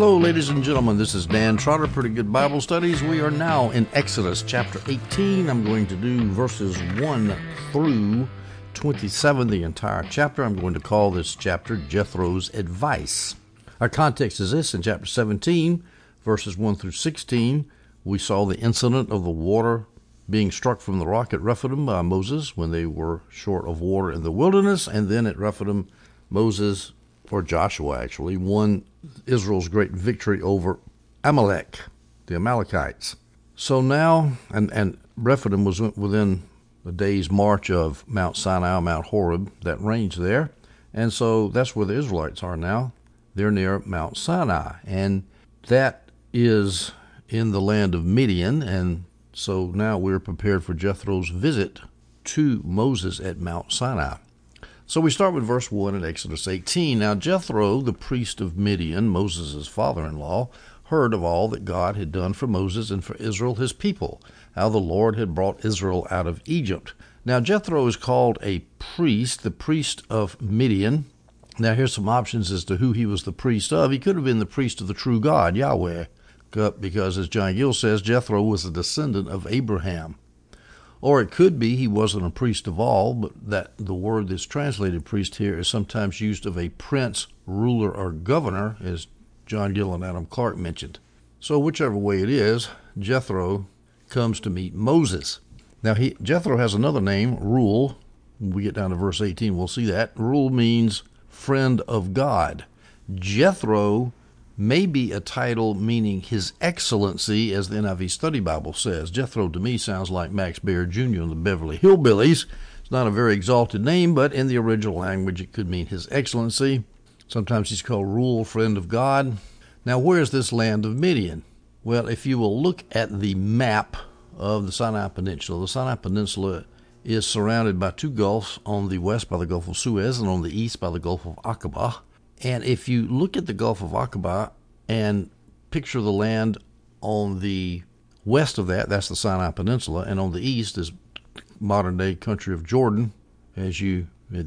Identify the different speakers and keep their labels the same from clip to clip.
Speaker 1: Hello, ladies and gentlemen. This is Dan Trotter, Pretty Good Bible Studies. We are now in Exodus chapter 18. I'm going to do verses 1 through 27, the entire chapter. I'm going to call this chapter Jethro's Advice. Our context is this: in chapter 17, verses 1 through 16, we saw the incident of the water being struck from the rock at Rephidim by Moses when they were short of water in the wilderness, and then at Rephidim, Moses, or Joshua actually, won Israel's great victory over Amalek, the Amalekites. So now, and Rephidim was within a day's march of Mount Sinai, Mount Horeb, that range there. And so that's where the Israelites are now. They're near Mount Sinai. And that is in the land of Midian. And so now we're prepared for Jethro's visit to Moses at Mount Sinai. So we start with verse 1 in Exodus 18. Now Jethro, the priest of Midian, Moses' father-in-law, heard of all that God had done for Moses and for Israel his people, how the Lord had brought Israel out of Egypt. Now Jethro is called a priest, the priest of Midian. Now here's some options as to who he was the priest of. He could have been the priest of the true God, Yahweh, because as John Gill says, Jethro was a descendant of Abraham. Or it could be he wasn't a priest of all, but that the word that's translated priest here is sometimes used of a prince, ruler, or governor, as John Gill and Adam Clark mentioned. So whichever way it is, Jethro comes to meet Moses. Now Jethro has another name, Reuel. When we get down to verse 18, we'll see that. Reuel means friend of God. Jethro may be a title meaning His Excellency, as the NIV Study Bible says. Jethro to me sounds like Max Baer Jr. and the Beverly Hillbillies. It's not a very exalted name, but in the original language it could mean His Excellency. Sometimes he's called Reuel, friend of God. Now where's this land of Midian? Well, if you will look at the map of the Sinai Peninsula is surrounded by two gulfs, on the west by the Gulf of Suez and on the east by the Gulf of Aqaba. And if you look at the Gulf of Aqaba and picture the land on the west of that, that's the Sinai Peninsula, and on the east is modern-day country of Jordan, as you're in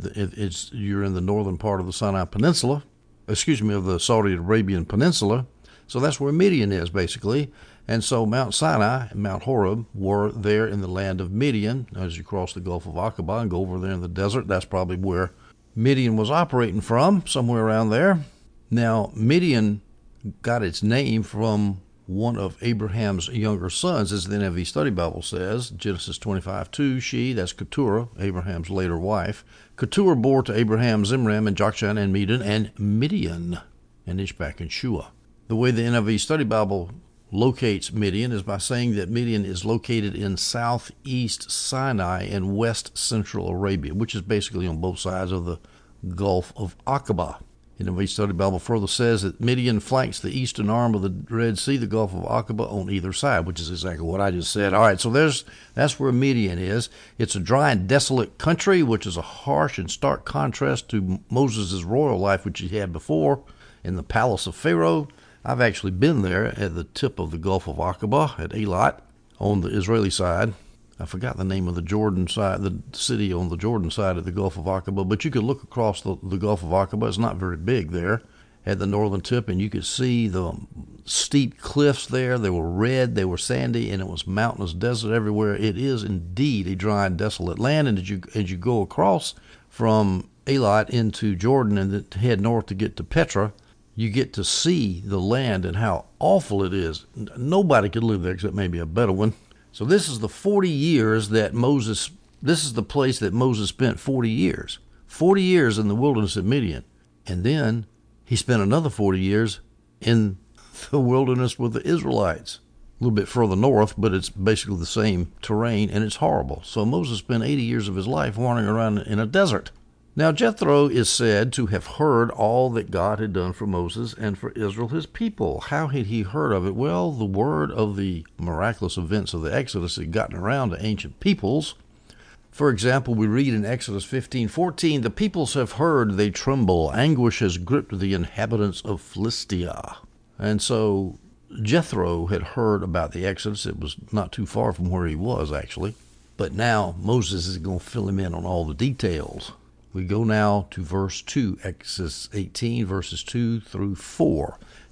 Speaker 1: the northern part of the Sinai Peninsula, of the Saudi Arabian Peninsula. So that's where Midian is, basically. And so Mount Sinai and Mount Horeb were there in the land of Midian. As you cross the Gulf of Aqaba and go over there in the desert, that's probably where Midian was operating from, somewhere around there. Now, Midian got its name from one of Abraham's younger sons, as the NIV Study Bible says, Genesis 25:2. She, that's Keturah, Abraham's later wife. Keturah bore to Abraham Zimram and Jokshan and Medan and Midian and Ishbak and Shua. The way the NIV Study Bible locates Midian is by saying that Midian is located in southeast Sinai and west central Arabia, which is basically on both sides of the Gulf of Aqaba. The NIV Study Bible further says that Midian flanks the eastern arm of the Red Sea, the Gulf of Aqaba, on either side, which is exactly what I just said. All right, so that's where Midian is. It's a dry and desolate country, which is a harsh and stark contrast to Moses' royal life, which he had before in the palace of Pharaoh. I've actually been there at the tip of the Gulf of Aqaba at Eilat on the Israeli side. I forgot the name of the Jordan side, the city on the Jordan side of the Gulf of Aqaba, but you could look across the Gulf of Aqaba. It's not very big there at the northern tip, and you could see the steep cliffs there. They were red, they were sandy, and it was mountainous desert everywhere. It is indeed a dry and desolate land, and as you go across from Eilat into Jordan and then head north to get to Petra, you get to see the land and how awful it is. Nobody could live there except maybe a Bedouin. So this is the 40 years that this is the place that Moses spent 40 years. 40 years in the wilderness of Midian. And then he spent another 40 years in the wilderness with the Israelites. A little bit further north, but it's basically the same terrain, and it's horrible. So Moses spent 80 years of his life wandering around in a desert. Now Jethro is said to have heard all that God had done for Moses and for Israel, his people. How had he heard of it? Well, the word of the miraculous events of the Exodus had gotten around to ancient peoples. For example, we read in Exodus 15:14, "The peoples have heard, they tremble. Anguish has gripped the inhabitants of Philistia." And so Jethro had heard about the Exodus. It was not too far from where he was, actually. But now Moses is going to fill him in on all the details. We go now to verse 2, Exodus 18, verses 2 through 4.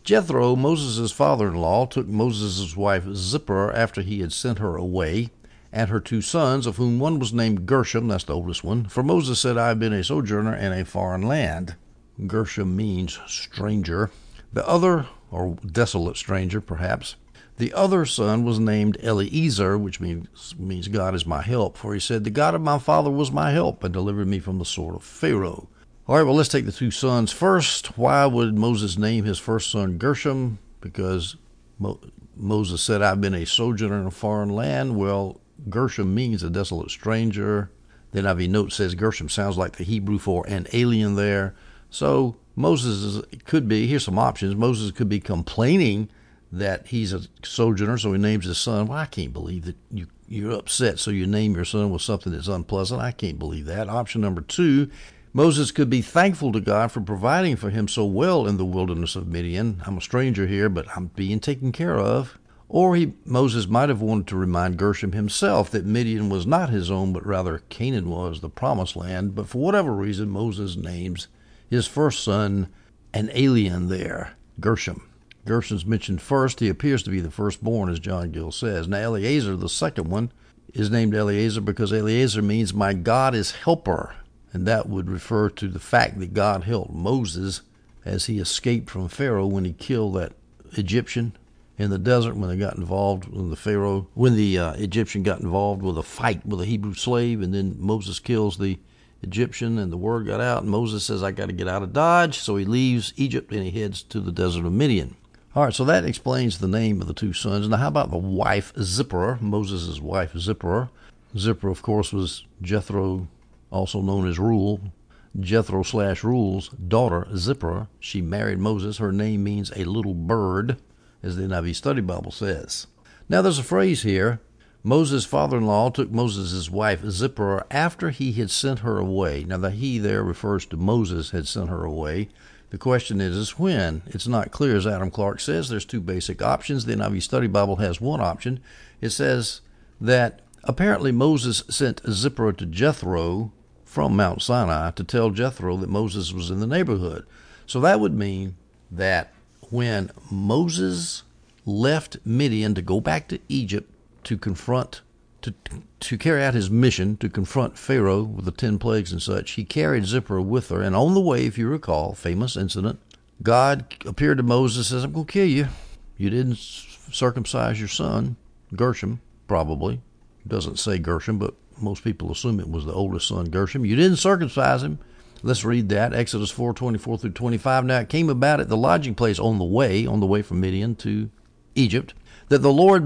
Speaker 1: Jethro, Moses' father-in-law, took Moses' wife Zipporah after he had sent her away, and her 2 sons, of whom one was named Gershom, that's the oldest one. For Moses said, I have been a sojourner in a foreign land. Gershom means stranger. The other, or desolate stranger, perhaps. The other son was named Eliezer, which means God is my help. For he said, the God of my father was my help and delivered me from the sword of Pharaoh. All right, well, let's take the 2 sons first. Why would Moses name his first son Gershom? Because Moses said, I've been a sojourner in a foreign land. Well, Gershom means a desolate stranger. The NIV note says Gershom sounds like the Hebrew for an alien there. So Moses could be, here's some options. Moses could be complaining that he's a sojourner, so he names his son. Well, I can't believe that you're upset, so you name your son with something that's unpleasant. I can't believe that. Option number 2, Moses could be thankful to God for providing for him so well in the wilderness of Midian. I'm a stranger here, but I'm being taken care of. Or Moses might have wanted to remind Gershom himself that Midian was not his own, but rather Canaan was, the promised land. But for whatever reason, Moses names his first son an alien there, Gershom. Gershom's mentioned first. He appears to be the firstborn, as John Gill says. Now, Eliezer, the second one, is named Eliezer because Eliezer means my God is helper. And that would refer to the fact that God helped Moses as he escaped from Pharaoh when he killed that Egyptian in the desert when they got involved when the Egyptian got involved with a fight with a Hebrew slave, and then Moses kills the Egyptian and the word got out, and Moses says, I got to get out of Dodge. So he leaves Egypt and he heads to the desert of Midian. All right, so that explains the name of the 2 sons. Now, how about the wife, Zipporah, Moses' wife, Zipporah? Zipporah, of course, was Jethro, also known as Jethro/Rule's daughter, Zipporah. She married Moses. Her name means a little bird, as the NIV Study Bible says. Now, there's a phrase here. Moses' father-in-law took Moses' wife, Zipporah, after he had sent her away. Now, the he there refers to Moses had sent her away. The question is when? It's not clear, as Adam Clark says. There's 2 basic options. The NIV Study Bible has one option. It says that apparently Moses sent Zipporah to Jethro from Mount Sinai to tell Jethro that Moses was in the neighborhood. So that would mean that when Moses left Midian to go back to Egypt to carry out his mission to confront Pharaoh with the 10 plagues and such, he carried Zipporah with her. And on the way, if you recall, famous incident, God appeared to Moses and says, I'm going to kill you. You didn't circumcise your son, Gershom, probably. It doesn't say Gershom, but most people assume it was the oldest son, Gershom. You didn't circumcise him. Let's read that, Exodus 4:24 through 25. Now it came about at the lodging place on the way from Midian to Egypt, that the Lord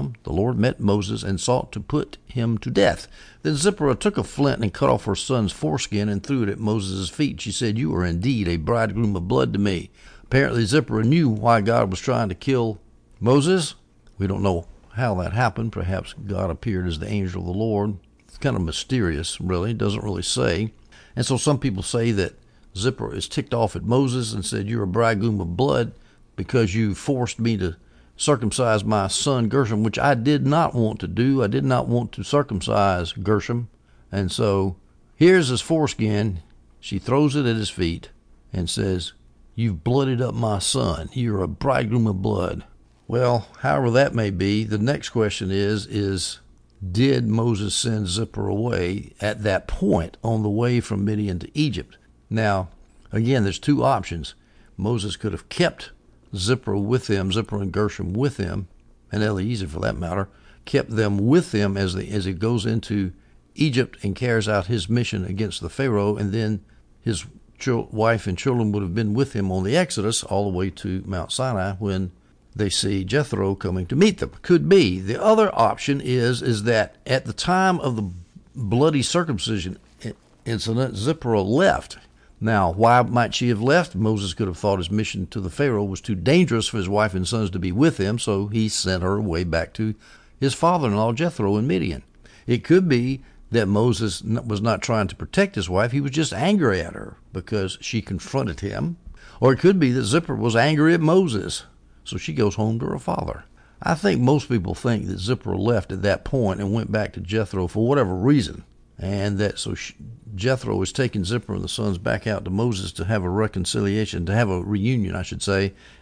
Speaker 1: met Moses and sought to put him to death. Then Zipporah took a flint and cut off her son's foreskin and threw it at Moses' feet. She said, you are indeed a bridegroom of blood to me. Apparently Zipporah knew why God was trying to kill Moses. We don't know how that happened. Perhaps God appeared as the angel of the Lord. It's kind of mysterious, really. It doesn't really say. And so some people say that Zipporah is ticked off at Moses and said, you're a bridegroom of blood because you forced me to circumcise my son Gershom, which I did not want to do. I did not want to circumcise Gershom. And so here's his foreskin. She throws it at his feet and says, you've blooded up my son. You're a bridegroom of blood. Well, however that may be, the next question is did Moses send Zipporah away at that point on the way from Midian to Egypt? Now, again, there's 2 options. Moses could have kept Zipporah and Gershom with him, and Eliezer for that matter, kept them with him as he goes into Egypt and carries out his mission against the Pharaoh, and then his wife and children would have been with him on the Exodus all the way to Mount Sinai when they see Jethro coming to meet them. Could be. The other option is that at the time of the bloody circumcision incident, Zipporah left. Now, why might she have left? Moses could have thought his mission to the Pharaoh was too dangerous for his wife and sons to be with him, so he sent her away back to his father-in-law Jethro in Midian. It could be that Moses was not trying to protect his wife. He was just angry at her because she confronted him. Or it could be that Zipporah was angry at Moses, so she goes home to her father. I think most people think that Zipporah left at that point and went back to Jethro for whatever reason. And that Jethro is taking Zipporah and the sons back out to Moses to have a reconciliation, to have a reunion, I should say.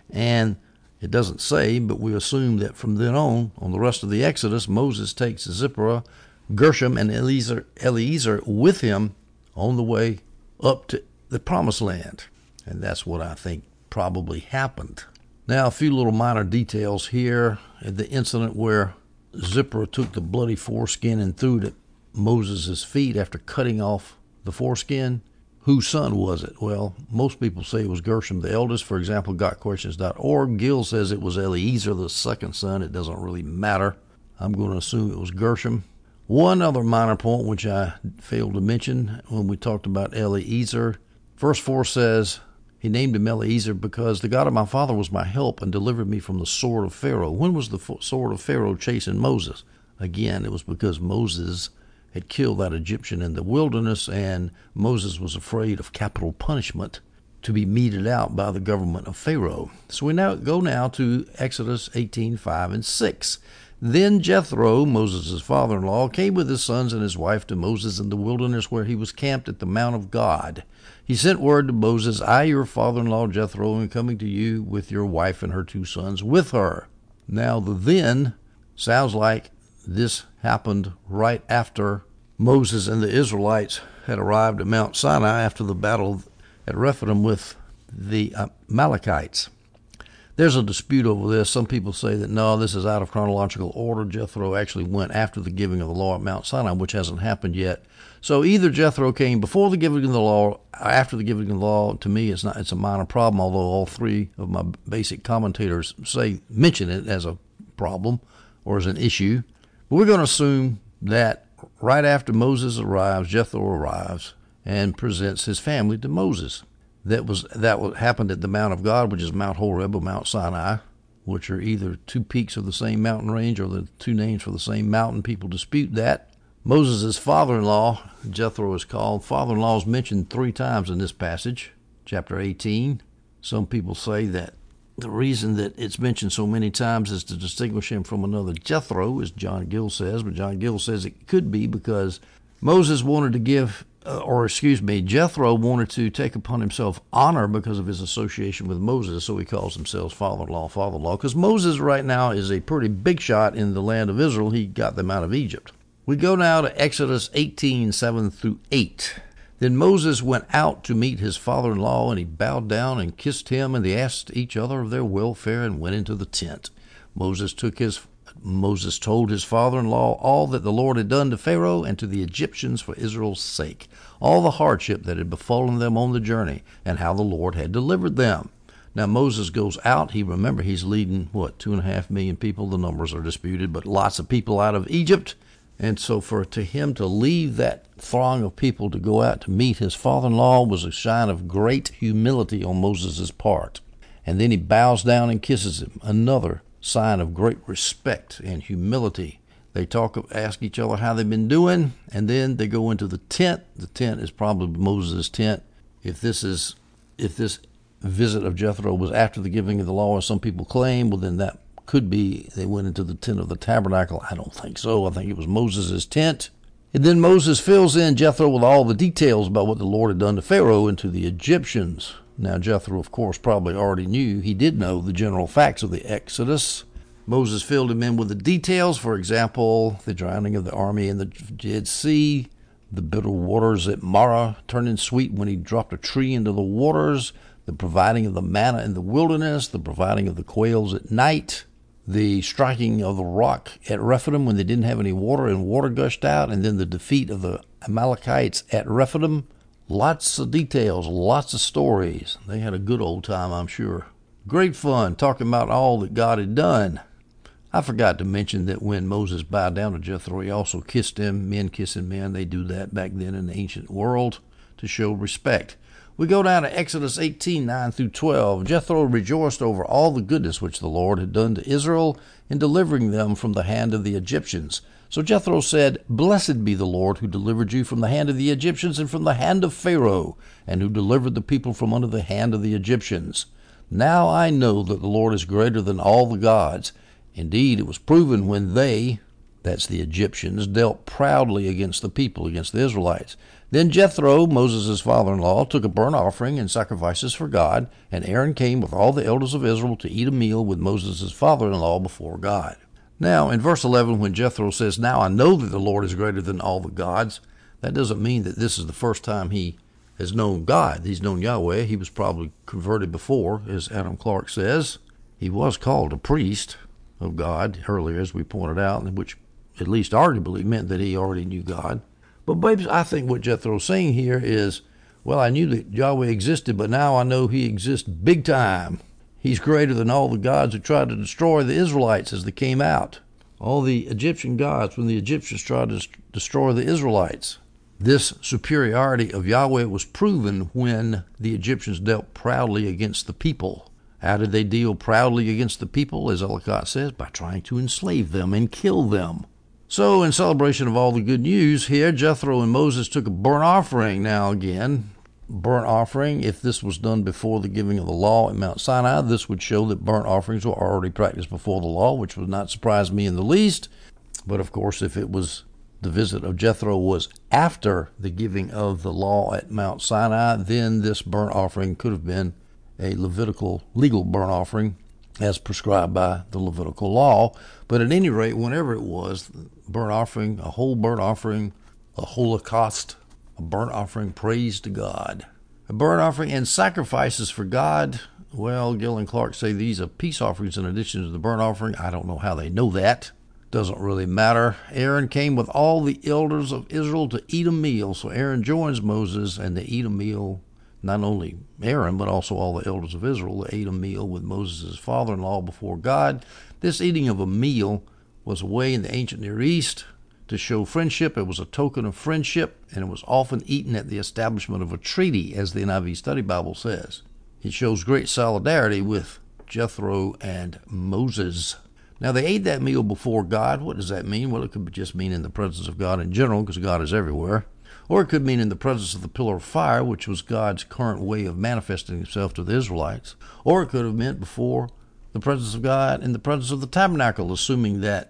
Speaker 1: And it doesn't say, but we assume that from then on the rest of the Exodus, Moses takes Zipporah, Gershom, and Eliezer with him on the way up to the Promised Land. And that's what I think probably happened. Now, a few little minor details here. The incident where Zipporah took the bloody foreskin and threw it at Moses' feet after cutting off the foreskin. Whose son was it? Well, most people say it was Gershom, the eldest. For example, gotquestions.org. Gill says it was Eliezer, the second son. It doesn't really matter. I'm going to assume it was Gershom. One other minor point, which I failed to mention when we talked about Eliezer. Verse 4 says, he named him Eliezer because the God of my father was my help and delivered me from the sword of Pharaoh. When was the sword of Pharaoh chasing Moses? Again, it was because Moses had killed that Egyptian in the wilderness, and Moses was afraid of capital punishment to be meted out by the government of Pharaoh. So we go now to Exodus 18:5 and 6. Then Jethro, Moses' father-in-law, came with his sons and his wife to Moses in the wilderness where he was camped at the Mount of God. He sent word to Moses, I, your father-in-law Jethro, am coming to you with your wife and her 2 sons with her. Now the then sounds like this happened right after Moses and the Israelites had arrived at Mount Sinai after the battle at Rephidim with the Amalekites. There's a dispute over this. Some people say that no, this is out of chronological order. Jethro actually went after the giving of the law at Mount Sinai, which hasn't happened yet. So either Jethro came before the giving of the law, after the giving of the law. To me, it's a minor problem, although all 3 of my basic commentators mention it as a problem or as an issue. But we're going to assume that right after Moses arrives, Jethro arrives and presents his family to Moses. That happened at the Mount of God, which is Mount Horeb or Mount Sinai, which are either 2 peaks of the same mountain range or the 2 names for the same mountain. People dispute that. Moses' father-in-law, Jethro is called. Father-in-law is mentioned 3 times in this passage, chapter 18. Some people say that the reason that it's mentioned so many times is to distinguish him from another Jethro, as John Gill says. But John Gill says it could be because Jethro wanted to take upon himself honor because of his association with Moses, so he calls himself father-in-law. Because Moses right now is a pretty big shot in the land of Israel. He got them out of Egypt. We go now to Exodus 18:7 through 8. Then Moses went out to meet his father-in-law, and he bowed down and kissed him, and they asked each other of their welfare and went into the tent. Moses told his father-in-law all that the Lord had done to Pharaoh and to the Egyptians for Israel's sake, all the hardship that had befallen them on the journey, and how the Lord had delivered them. Now Moses goes out. He's leading, 2.5 million people? The numbers are disputed, but lots of people out of Egypt. And so to him to leave that throng of people to go out to meet his father-in-law was a sign of great humility on Moses' part. And then he bows down and kisses him, another sign of great respect and humility. They ask each other how they've been doing, and then they go into the tent. The tent is probably Moses' tent. If this visit of Jethro was after the giving of the law, as some people claim, well, then that could be they went into the tent of the tabernacle. I don't think so. I think it was Moses' tent. And then Moses fills in Jethro with all the details about what the Lord had done to Pharaoh and to the Egyptians. Now, Jethro, of course, probably already knew. He did know the general facts of the Exodus. Moses filled him in with the details. For example, the drowning of the army in the Dead Sea, the bitter waters at Marah turning sweet when he dropped a tree into the waters, the providing of the manna in the wilderness, the providing of the quails at night, the striking of the rock at Rephidim when they didn't have any water and water gushed out, and then the defeat of the Amalekites at Rephidim. Lots of details, lots of stories. They had a good old time, I'm sure. Great fun talking about all that God had done. I forgot to mention that when Moses bowed down to Jethro, he also kissed him. Men kissing men, they do that back then in the ancient world to show respect. We go down to Exodus 18:9 through 12. Jethro rejoiced over all the goodness which the Lord had done to Israel in delivering them from the hand of the Egyptians. So Jethro said, Blessed be the Lord who delivered you from the hand of the Egyptians and from the hand of Pharaoh, and who delivered the people from under the hand of the Egyptians. Now I know that the Lord is greater than all the gods. Indeed, it was proven when they, that's the Egyptians, dealt proudly against the people, against the Israelites. Then Jethro, Moses' father-in-law, took a burnt offering and sacrifices for God, and Aaron came with all the elders of Israel to eat a meal with Moses' father-in-law before God. Now, in verse 11, when Jethro says, "Now I know that the Lord is greater than all the gods," that doesn't mean that this is the first time he has known God. He's known Yahweh. He was probably converted before, as Adam Clark says. He was called a priest of God earlier, as we pointed out, which at least arguably meant that he already knew God. But babes, I think what Jethro's saying here is, well, I knew that Yahweh existed, but now I know he exists big time. He's greater than all the gods who tried to destroy the Israelites as they came out. All the Egyptian gods when the Egyptians tried to destroy the Israelites. This superiority of Yahweh was proven when the Egyptians dealt proudly against the people. How did they deal proudly against the people, as Ellicott says? By trying to enslave them and kill them. So, in celebration of all the good news here, Jethro and Moses took a burnt offering. Now again, burnt offering, if this was done before the giving of the law at Mount Sinai, this would show that burnt offerings were already practiced before the law, which would not surprise me in the least. But of course, if it was the visit of Jethro was after the giving of the law at Mount Sinai, then this burnt offering could have been a Levitical legal burnt offering as prescribed by the Levitical law. But at any rate, whenever it was, burnt offering, a whole burnt offering, a holocaust, a burnt offering, praise to God. A burnt offering and sacrifices for God. Well, Gill and Clark say these are peace offerings in addition to the burnt offering. I don't know how they know that. Doesn't really matter. Aaron came with all the elders of Israel to eat a meal. So Aaron joins Moses and they eat a meal. Not only Aaron, but also all the elders of Israel ate a meal with Moses' father-in-law before God. This eating of a meal was a way in the ancient Near East to show friendship. It was a token of friendship, and it was often eaten at the establishment of a treaty, as the NIV Study Bible says. It shows great solidarity with Jethro and Moses. Now, they ate that meal before God. What does that mean? Well, it could just mean in the presence of God in general, because God is everywhere. Or it could mean in the presence of the pillar of fire, which was God's current way of manifesting himself to the Israelites. Or it could have meant before the presence of God in the presence of the tabernacle, assuming that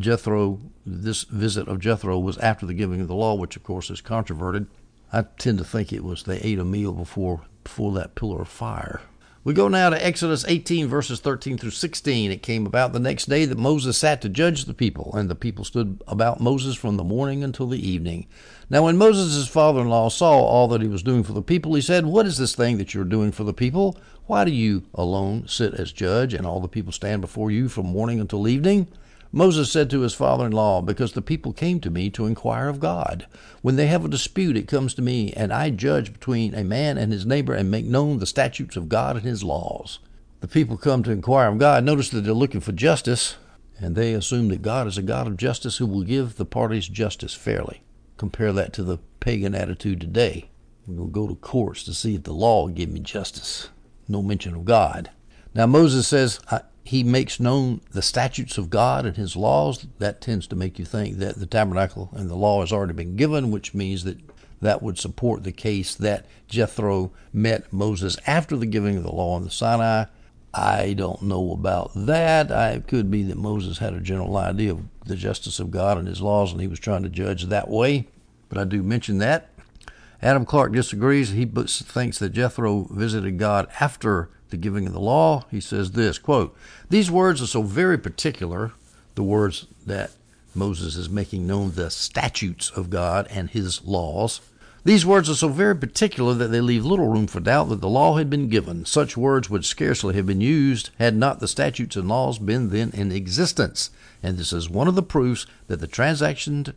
Speaker 1: this visit of Jethro was after the giving of the law, which of course is controverted. I tend to think it was they ate a meal before that pillar of fire. We go now to Exodus 18, verses 13 through 16. It came about the next day that Moses sat to judge the people, and the people stood about Moses from the morning until the evening. Now when Moses' father-in-law saw all that he was doing for the people, he said, "What is this thing that you are doing for the people? Why do you alone sit as judge, and all the people stand before you from morning until evening?" Moses said to his father-in-law, "Because the people came to me to inquire of God. When they have a dispute, it comes to me, and I judge between a man and his neighbor and make known the statutes of God and his laws." The people come to inquire of God. Notice that they're looking for justice, and they assume that God is a God of justice who will give the parties justice fairly. Compare that to the pagan attitude today. We'll go to courts to see if the law will give me justice. No mention of God. Now Moses says he makes known the statutes of God and his laws. That tends to make you think that the tabernacle and the law has already been given, which means that would support the case that Jethro met Moses after the giving of the law on the Sinai. I don't know about that. It could be that Moses had a general idea of the justice of God and his laws, and he was trying to judge that way. But I do mention that. Adam Clark disagrees. He thinks that Jethro visited God after the giving of the law. He says this, quote, "These words are so very particular," the words that Moses is making known the statutes of God and his laws. "These words are so very particular that they leave little room for doubt that the law had been given. Such words would scarcely have been used had not the statutes and laws been then in existence. And this is one of the proofs that the transaction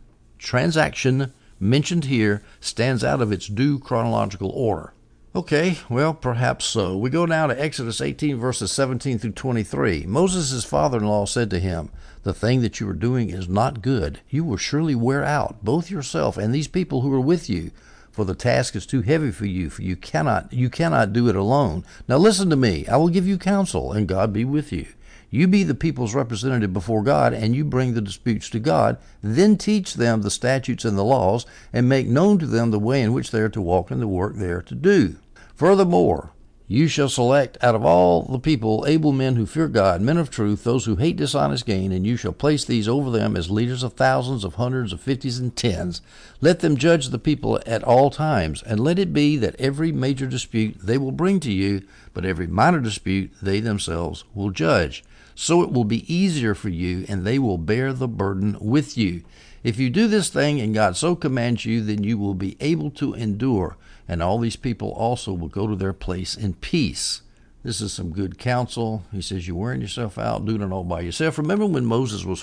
Speaker 1: mentioned here stands out of its due chronological order." Okay, well, perhaps so. We go now to Exodus 18, verses 17 through 23. Moses' father-in-law said to him, "The thing that you are doing is not good. You will surely wear out, both yourself and these people who are with you, for the task is too heavy for you cannot do it alone. Now listen to me. I will give you counsel, and God be with you. You be the people's representative before God, and you bring the disputes to God. Then teach them the statutes and the laws, and make known to them the way in which they are to walk and the work they are to do. Furthermore, You shall select out of all the people able men who fear God, men of truth, those who hate dishonest gain, and you shall place these over them as leaders of thousands, of hundreds, of fifties, and tens. Let them judge the people at all times, and let it be that every major dispute they will bring to you, but every minor dispute they themselves will judge. So it will be easier for you, and they will bear the burden with you. If you do this thing, and God so commands you, then you will be able to endure, and all these people also will go to their place in peace. This is some good counsel. He says, you're wearing yourself out, doing it all by yourself. Remember when Moses was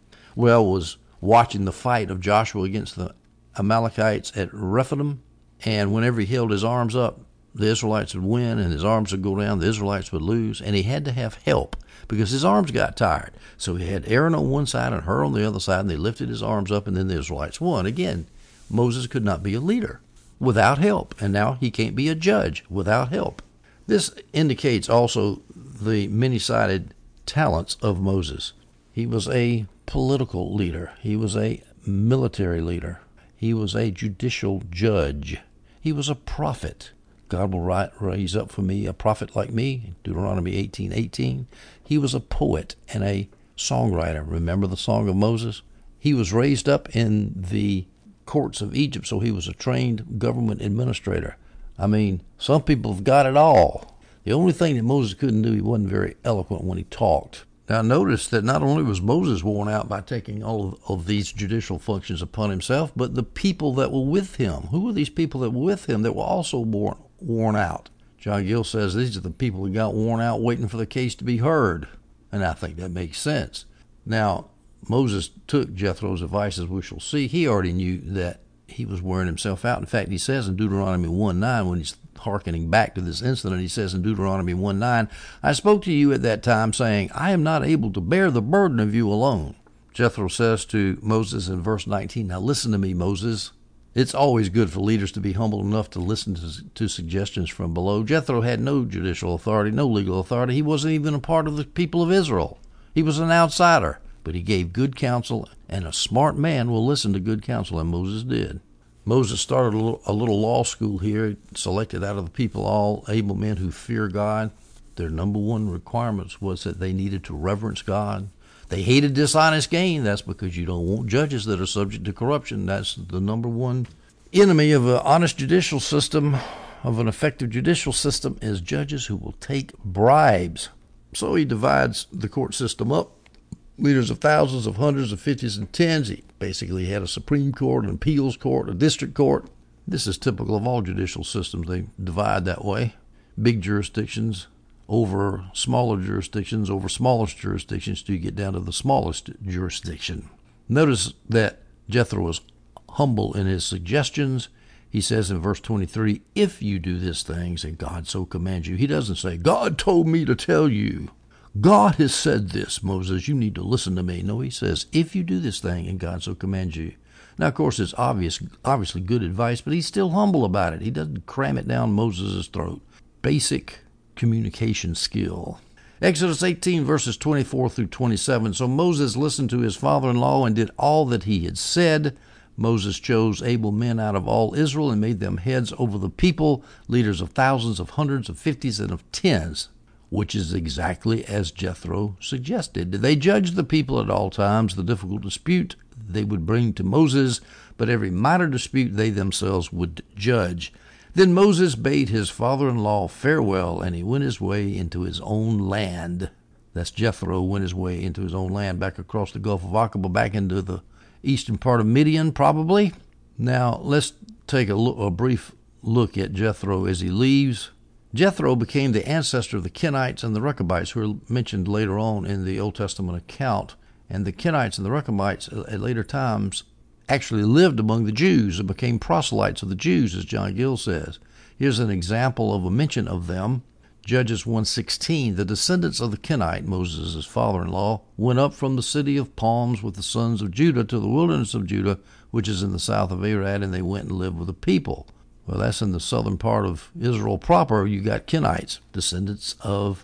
Speaker 1: was watching the fight of Joshua against the Amalekites at Rephidim, and whenever he held his arms up, the Israelites would win, and his arms would go down, the Israelites would lose, and he had to have help because his arms got tired. So he had Aaron on one side and Hur on the other side, and they lifted his arms up, and then the Israelites won. Again, Moses could not be a leader without help, and now he can't be a judge without help. This indicates also the many-sided talents of Moses. He was a political leader. He was a military leader. He was a judicial judge. He was a prophet. God will raise up for me a prophet like me, Deuteronomy 18:18. He was a poet and a songwriter. Remember the Song of Moses? He was raised up in the courts of Egypt, so he was a trained government administrator. I mean, some people have got it all. The only thing that Moses couldn't do, he wasn't very eloquent when he talked. Now notice that not only was Moses worn out by taking all of these judicial functions upon himself, but the people that were with him. Who were these people that were with him that were also worn out? John Gill says these are the people that got worn out waiting for the case to be heard. And I think that makes sense. Now, Moses took Jethro's advice, as we shall see. He already knew that he was wearing himself out. In fact, he says in Deuteronomy 1:9, when he's hearkening back to this incident, he says in Deuteronomy 1:9, I spoke to you at that time, saying, I am not able to bear the burden of you alone. Jethro says to Moses in verse 19, now listen to me, Moses. It's always good for leaders to be humble enough to listen to suggestions from below. Jethro had no judicial authority, no legal authority. He wasn't even a part of the people of Israel. He was an outsider. But he gave good counsel, and a smart man will listen to good counsel, and Moses did. Moses started a little law school here, selected out of the people all able men who fear God. Their number one requirements was that they needed to reverence God. They hated dishonest gain. That's because you don't want judges that are subject to corruption. That's the number one enemy of an honest judicial system, of an effective judicial system, is judges who will take bribes. So he divides the court system up. Leaders of thousands, of hundreds, of fifties, and tens. He basically had a Supreme Court, an appeals court, a district court. This is typical of all judicial systems. They divide that way. Big jurisdictions over smaller jurisdictions over smallest jurisdictions till you get down to the smallest jurisdiction. Notice that Jethro was humble in his suggestions. He says in verse 23, if you do this thing, and God so commands you. He doesn't say, God told me to tell you. God has said this, Moses, you need to listen to me. No, he says, if you do this thing and God so commands you. Now, of course, it's obviously good advice, but he's still humble about it. He doesn't cram it down Moses' throat. Basic communication skill. Exodus 18, verses 24 through 27. So Moses listened to his father-in-law and did all that he had said. Moses chose able men out of all Israel and made them heads over the people, leaders of thousands, of hundreds, of fifties, and of tens, which is exactly as Jethro suggested. They judged the people at all times. The difficult dispute they would bring to Moses, but every minor dispute they themselves would judge. Then Moses bade his father-in-law farewell, and he went his way into his own land. That's Jethro went his way into his own land, back across the Gulf of Aqaba, back into the eastern part of Midian, probably. Now, let's take a brief look at Jethro as he leaves. Jethro became the ancestor of the Kenites and the Rechabites, who are mentioned later on in the Old Testament account. And the Kenites and the Rechabites at later times actually lived among the Jews and became proselytes of the Jews, as John Gill says. Here's an example of a mention of them. Judges 1:16, the descendants of the Kenite, Moses' father-in-law, went up from the city of palms with the sons of Judah to the wilderness of Judah, which is in the south of Arad, and they went and lived with the people. Well, that's in the southern part of Israel proper. You got Kenites, descendants of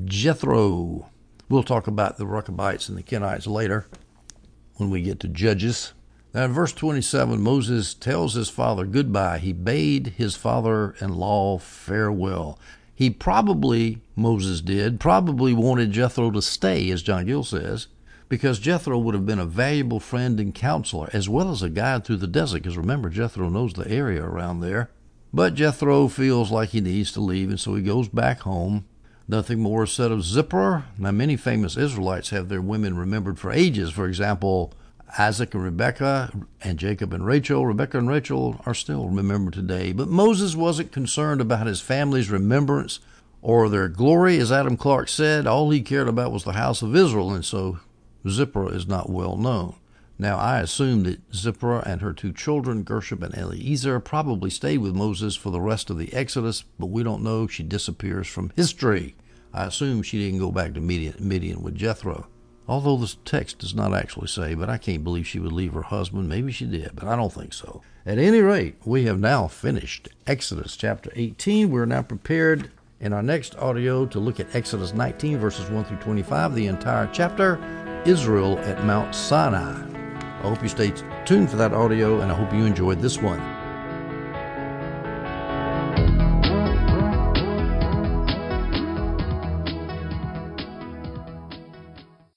Speaker 1: Jethro. We'll talk about the Rechabites and the Kenites later when we get to Judges. Now in verse 27, Moses tells his father goodbye. He bade his father-in-law farewell. Moses did, probably wanted Jethro to stay, as John Gill says, because Jethro would have been a valuable friend and counselor, as well as a guide through the desert, because remember, Jethro knows the area around there. But Jethro feels like he needs to leave, and so he goes back home. Nothing more is said of Zipporah. Now, many famous Israelites have their women remembered for ages. For example, Isaac and Rebekah, and Jacob and Rachel. Rebekah and Rachel are still remembered today. But Moses wasn't concerned about his family's remembrance or their glory. As Adam Clarke said, all he cared about was the house of Israel, and so Zipporah is not well known. Now, I assume that Zipporah and her two children, Gershom and Eliezer, probably stayed with Moses for the rest of the Exodus, but we don't know. She disappears from history. I assume she didn't go back to Midian with Jethro, although the text does not actually say, but I can't believe she would leave her husband. Maybe she did, but I don't think so. At any rate, we have now finished Exodus chapter 18. We're now prepared in our next audio to look at Exodus 19, verses 1 through 25, the entire chapter, Israel at Mount Sinai. I hope you stay tuned for that audio, and I hope you enjoyed this one.